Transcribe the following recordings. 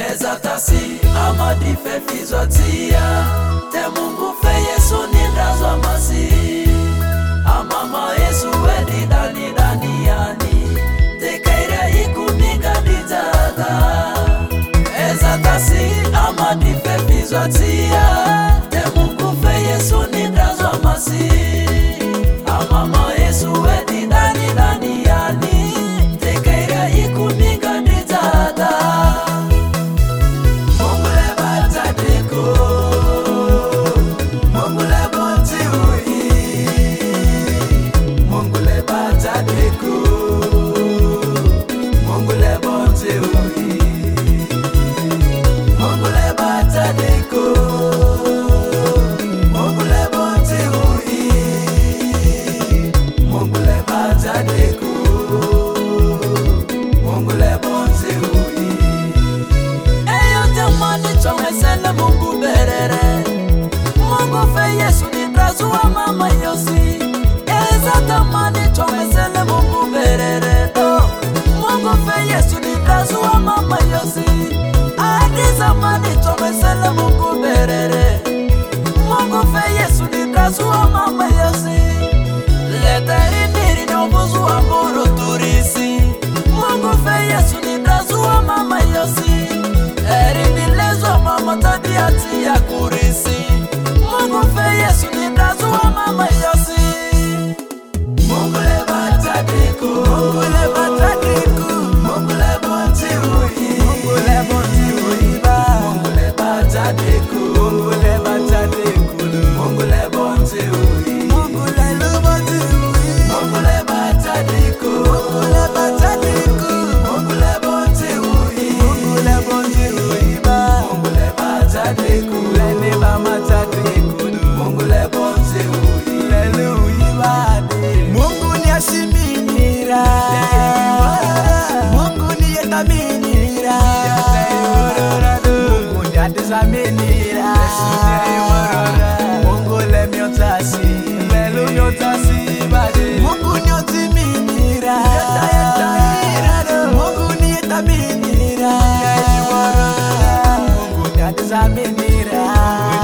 Ezatasi amadi fe fizotia te Mungu fe Yesu ni ndazwa masi amama Yesu wedi dani dani yani te kaire ikuminga ditata Ezatasi amadi fe fizotia te Mungu fe Yesu ni ndazwa masi amama Yesu wedi dani dani yani te kaire ikuminga ditata Mama Yosi, Ezatamani chomesele Mungu berere Mungu fe Yesu ni ndazwa Mama Yosi, Adizamani chomesele Mungu berere Mungu fe Yesu ni ndazwa Mama Yosi, Leteri niri nobuzu wa moro turisi Mungu fe Yesu ni ndazwa Mama Yosi, Eri nilezwa mama tabiati ya kurisi Mungu fe Yesu ni ndazwa Mama Yosi Mungu le batadeko Mungu le batadeko Mungu le bonti ui Mungu le bonti ui ba Mungu le batadeko Mungu le batadeko Mungu le bonti ui Mungu le bonti ui Mungu le batadeko Mungu le batadeko Mungu le bonti ui Mungu le bonti ui ba Mungu le batadeko le ba matadeko Mungu le bonti ui Mungu ni asiminira Mungu ni yetaminira Mungu ni atizaminira Mungu le miotasi Mungu ni otiminira Mungu ni yetaminira Mungu ni atizaminira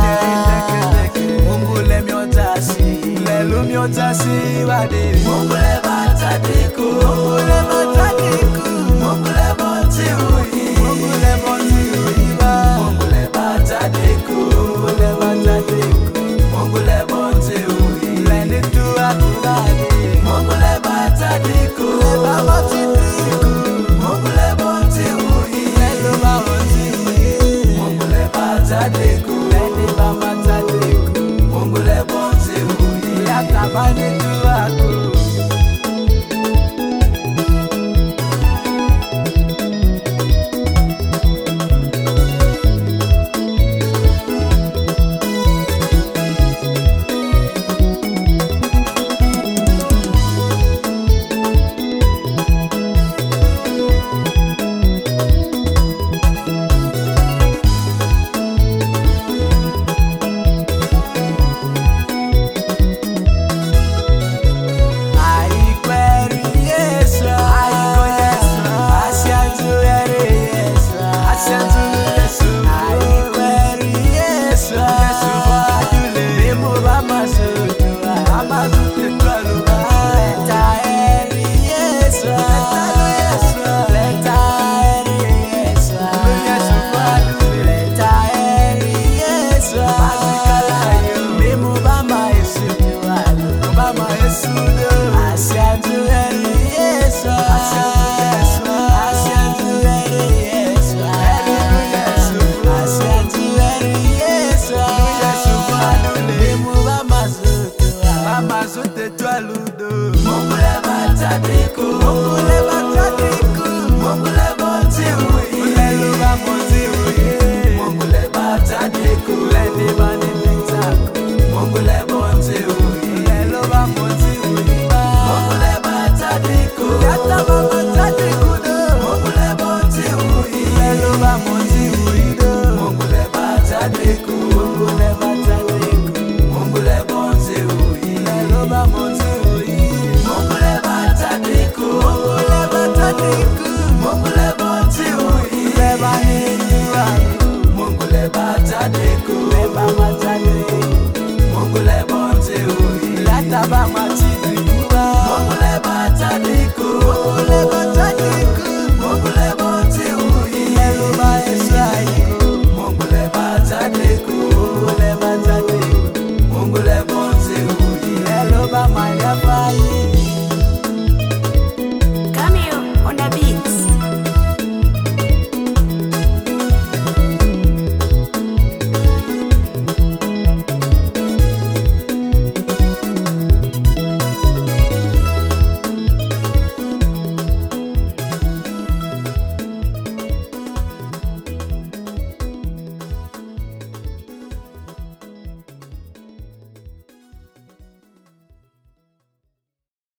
Mungu le miotasi Mungu le